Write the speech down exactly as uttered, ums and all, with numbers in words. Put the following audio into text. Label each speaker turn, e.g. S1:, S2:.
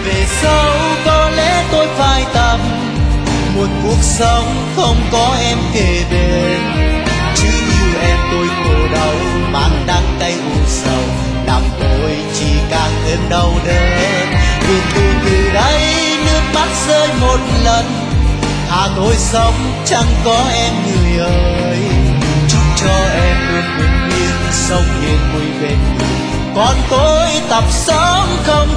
S1: về sau có lẽ tôi phải tập một cuộc sống không có em kề bên, chứ như em tôi khổ đau mang đắng cay u sầu, làm tôi chỉ càng thêm đau đớn. Vì tôi từ đây nước mắt rơi một lần, thà tôi sống chẳng có em người ơi. Chúc cho em luôn bình yên sống yên vui bên người, còn tôi tập sống không